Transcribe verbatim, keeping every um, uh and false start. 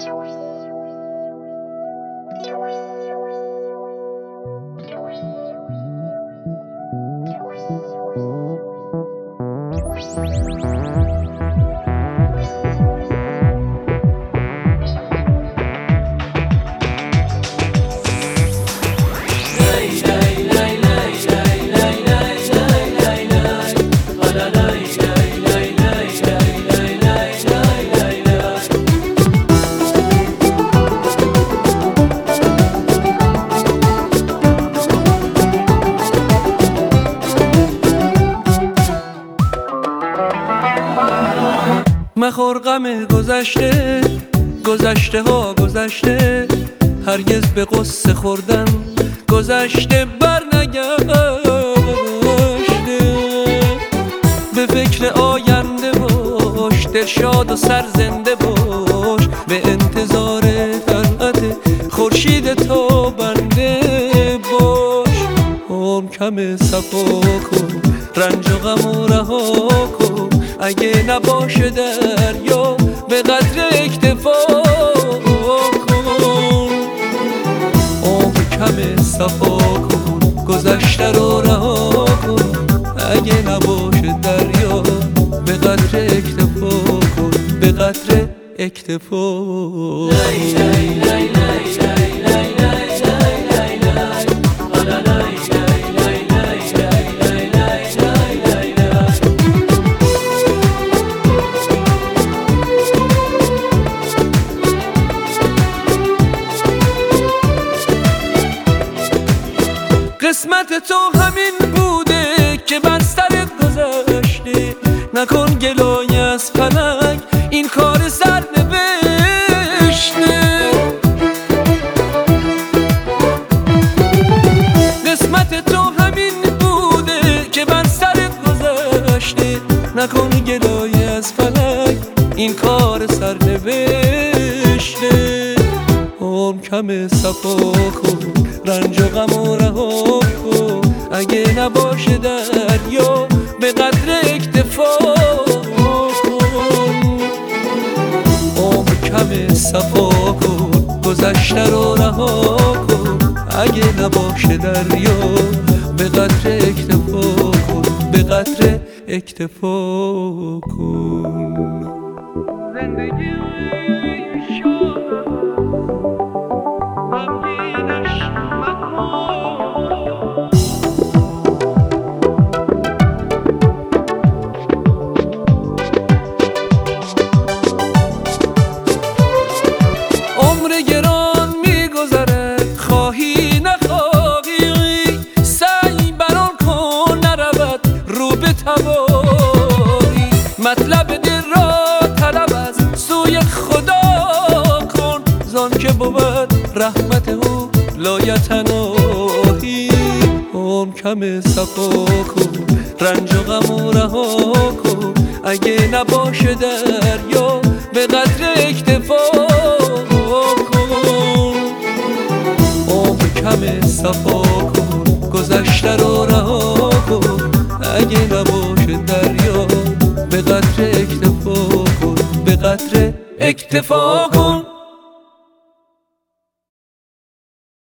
مخور غم گذشته، گذشته ها گذشته، هرگز به قصه خوردن گذشته بر نگشته. به فکر آینده باش، دلشاد و سرزنده باش، به انتظار طلعت خورشید تابنده باش. عمر کم صفا کن، رنج و غم و رها کن، اگه نباشه دریا به قدر اکتفا کن. عمر کم صفا کن، گذشته رو رها کن، اگه نباشه دریا به قدر اکتفا کن، به قدر اکتفا. لای لای لای لای لای لای لای لای لای قسمت تو همین بوده که بر سرت گذشته، نکن گلایه از فلک، این کار سر نوشته. قسمت تو همین بوده که بر سرت گذشته، نکن گلایه از فلک، این کار سر نوشته. عمر کم صفا کن، رنج و غم و رها کن، اگه نباشه دریا به قدر اکتفا کن. عمر کم صفا کن، گذشته رو رها کن، اگه نباشه دریا به قدر اکتفا کن، به قدر اکتفا کن. زندگی گران میگذره، خواهی نخواهی، سعی بران کن نرود رو به تباهی. مطلب دل را طلب از سوی خدا کن، زان که بود رحمت او لایتناهی. عمر کم صفا کن، رنج و غم و رها کن، اگه نباشه دریا به قدر اکتفا کم صفا کن، گذشته رو رها کن، اگه نباشه دریا به قدر اکتفا کن، به قدر اکتفا کن.